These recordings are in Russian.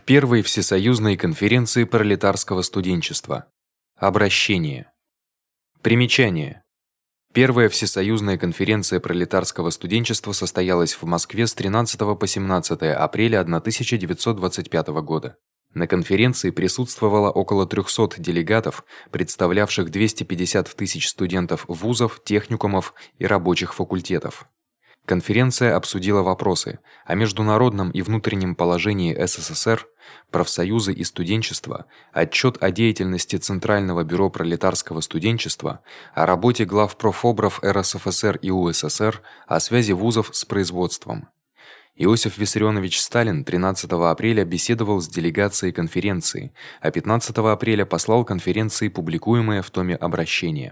Первой всесоюзной конференции пролетарского студенчества. Обращение. Примечание. Первая всесоюзная конференция пролетарского студенчества состоялась в Москве с 13 по 17 апреля 1925 года. На конференции присутствовало около 300 делегатов, представлявших 250 тысяч студентов вузов, техникумов и рабочих факультетов. Конференция обсудила вопросы о международном и внутреннем положении СССР, профсоюзы и студенчество, отчёт о деятельности Центрального бюро пролетарского студенчества, о работе глав профобров РСФСР и УССР, о связи вузов с производством. Иосиф Виссарионович Сталин 13 апреля беседовал с делегацией конференции, а 15 апреля послал конференции публикуемое в томе обращение.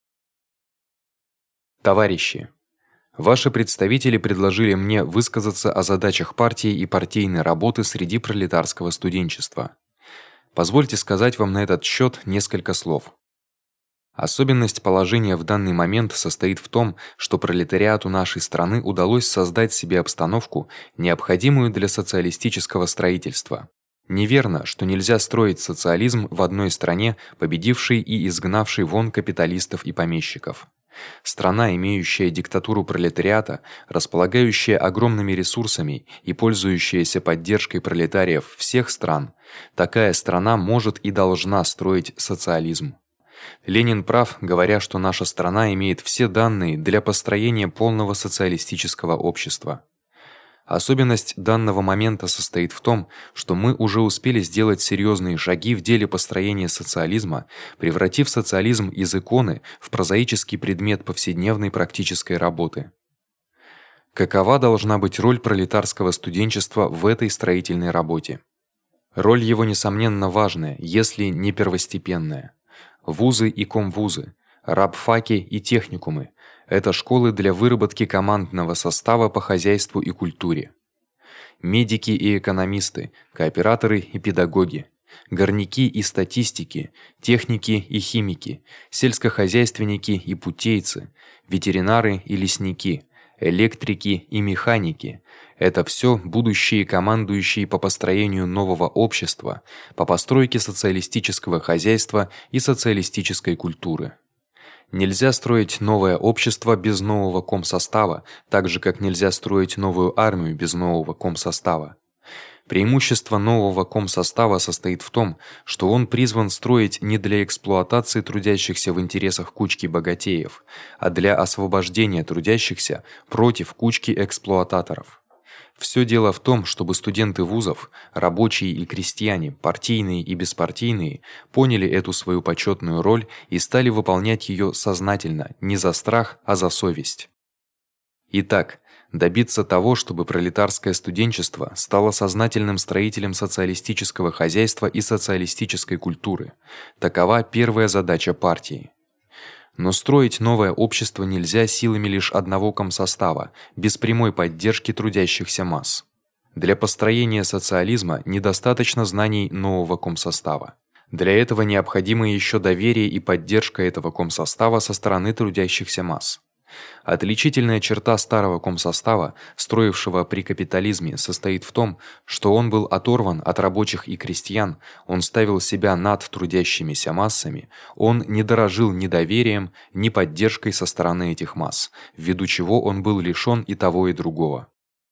Товарищи, ваши представители предложили мне высказаться о задачах партии и партийной работы среди пролетарского студенчества. Позвольте сказать вам на этот счёт несколько слов. Особенность положения в данный момент состоит в том, что пролетариату нашей страны удалось создать себе обстановку, необходимую для социалистического строительства. Неверно, что нельзя строить социализм в одной стране, победившей и изгнавшей вон капиталистов и помещиков. Страна, имеющая диктатуру пролетариата, располагающая огромными ресурсами и пользующаяся поддержкой пролетариев всех стран, такая страна может и должна строить социализм. Ленин прав, говоря, что наша страна имеет все данные для построения полного социалистического общества. Особенность данного момента состоит в том, что мы уже успели сделать серьёзные шаги в деле построения социализма, превратив социализм из иконы в прозаический предмет повседневной практической работы. Какова должна быть роль пролетарского студенчества в этой строительной работе? Роль его несомненно важная, если не первостепенная. Вузы и комвузы, рабфаки и техникумы это школы для выработки командного состава по хозяйству и культуре. Медики и экономисты, кооператоры и педагоги, горняки и статистики, техники и химики, сельскохозяйственники и путейцы, ветеринары и лесники, электрики и механики это всё будущие командующие по построению нового общества, по постройке социалистического хозяйства и социалистической культуры. Нельзя строить новое общество без нового комсостава, так же как нельзя строить новую армию без нового комсостава. Преимущество нового комсостава состоит в том, что он призван строить не для эксплуатации трудящихся в интересах кучки богатеев, а для освобождения трудящихся против кучки эксплуататоров. Всё дело в том, чтобы студенты вузов, рабочие и крестьяне, партийные и беспартийные, поняли эту свою почётную роль и стали выполнять её сознательно, не за страх, а за совесть. Итак, добиться того, чтобы пролетарское студенчество стало сознательным строителем социалистического хозяйства и социалистической культуры такова первая задача партии. Но строить новое общество нельзя силами лишь одного комсостава, без прямой поддержки трудящихся масс. Для построения социализма недостаточно знаний нового комсостава. Для этого необходимо ещё доверие и поддержка этого комсостава со стороны трудящихся масс. Отличительная черта старого комсостава, строившего при капитализме, состоит в том, что он был оторван от рабочих и крестьян, он ставил себя над трудящимися массами, он не дорожил ни доверием, ни поддержкой со стороны этих масс, ввиду чего он был лишён и того, и другого.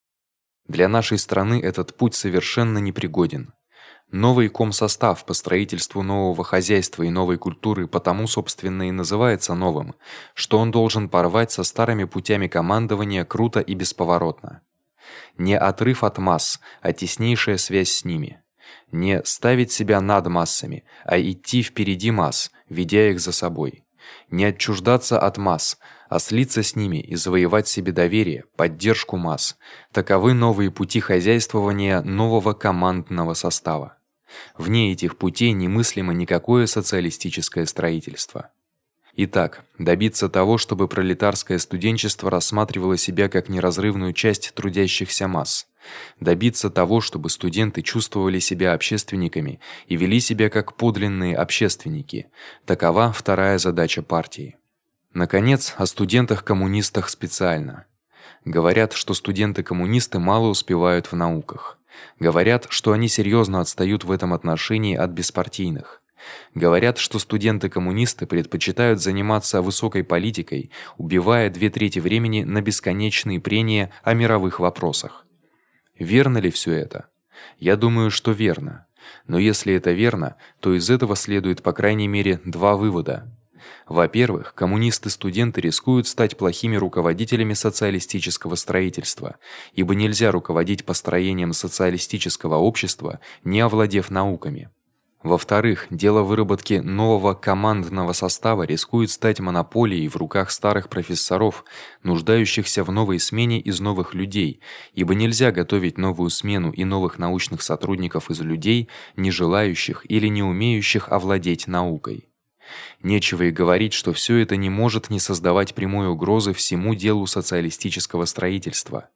Для нашей страны этот путь совершенно непригоден. Новый комсостав по строительству нового хозяйства и новой культуры потому собственно и называется новым, что он должен порвать со старыми путями командования круто и бесповоротно. Не отрыв от масс, а теснейшая связь с ними. Не ставить себя над массами, а идти впереди масс, ведя их за собой. Не отчуждаться от масс, а слиться с ними и завоевать себе доверие, поддержку масс. Таковы новые пути хозяйствования нового командного состава. Вне этих путей немыслимо никакое социалистическое строительство. Итак, добиться того, чтобы пролетарское студенчество рассматривало себя как неразрывную часть трудящихся масс. Добиться того, чтобы студенты чувствовали себя общественниками и вели себя как подлинные общественники. Такова вторая задача партии. Наконец, о студентах-коммунистах специально. Говорят, что студенты-коммунисты мало успевают в науках. Говорят, что они серьёзно отстают в этом отношении от беспартийных. Говорят, что студенты-коммунисты предпочитают заниматься высокой политикой, убивая 2/3 времени на бесконечные прения о мировых вопросах. Верно ли всё это? Я думаю, что верно. Но если это верно, то из этого следует по крайней мере два вывода. Во-первых, коммунисты-студенты рискуют стать плохими руководителями социалистического строительства, ибо нельзя руководить построением социалистического общества, не овладев науками. Во-вторых, дело выработки нового командного состава рискует стать монополией в руках старых профессоров, нуждающихся в новой смене из новых людей, ибо нельзя готовить новую смену и новых научных сотрудников из людей, не желающих или не умеющих овладеть наукой. Нечего и говорить, что всё это не может не создавать прямой угрозы всему делу социалистического строительства.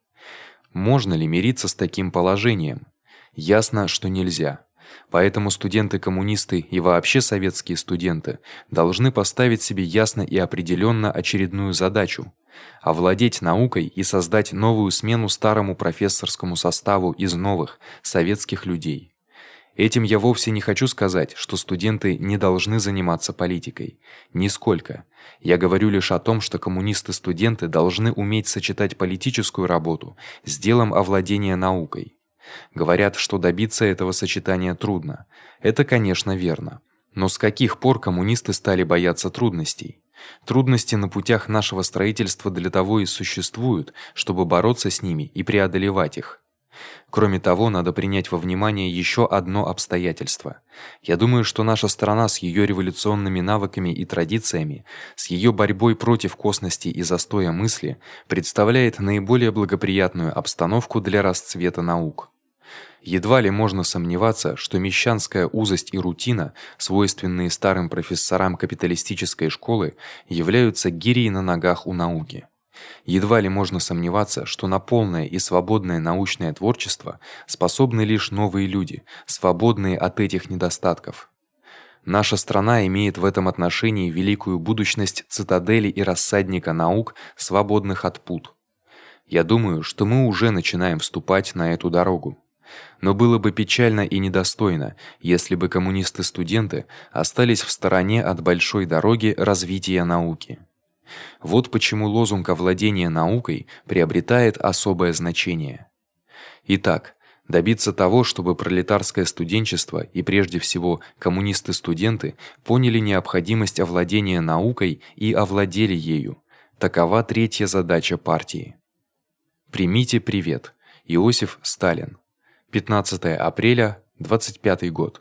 Можно ли мириться с таким положением? Ясно, что нельзя. Поэтому студенты-коммунисты и вообще советские студенты должны поставить себе ясно и определённо очередную задачу овладеть наукой и создать новую смену старому профессорскому составу из новых советских людей. Этим я вовсе не хочу сказать, что студенты не должны заниматься политикой. Нисколько. Я говорю лишь о том, что коммунисты-студенты должны уметь сочетать политическую работу с делом овладения наукой. Говорят, что добиться этого сочетания трудно. Это, конечно, верно. Но с каких пор коммунисты стали бояться трудностей? Трудности на путях нашего строительства для того и существуют, чтобы бороться с ними и преодолевать их. Кроме того, надо принять во внимание ещё одно обстоятельство. Я думаю, что наша страна с её революционными навыками и традициями, с её борьбой против косности и застоя мысли, представляет наиболее благоприятную обстановку для расцвета наук. Едва ли можно сомневаться, что мещанская узость и рутина, свойственные старым профессорам капиталистической школы, являются гирей на ногах у науки. Едва ли можно сомневаться, что на полное и свободное научное творчество способны лишь новые люди, свободные от этих недостатков. Наша страна имеет в этом отношении великую будущность цитадели и рассадника наук, свободных от пут. Я думаю, что мы уже начинаем вступать на эту дорогу. Но было бы печально и недостойно, если бы коммунисты-студенты остались в стороне от большой дороги развития науки. Вот почему лозунг овладения наукой приобретает особое значение. Итак, добиться того, чтобы пролетарское студенчество и прежде всего коммунисты-студенты поняли необходимость овладения наукой и овладели ею. Такова третья задача партии. Примите привет. Иосиф Сталин. 15 апреля, 25 год.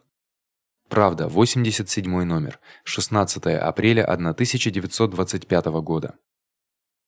Правда, 87 номер. 16 апреля 1925 года.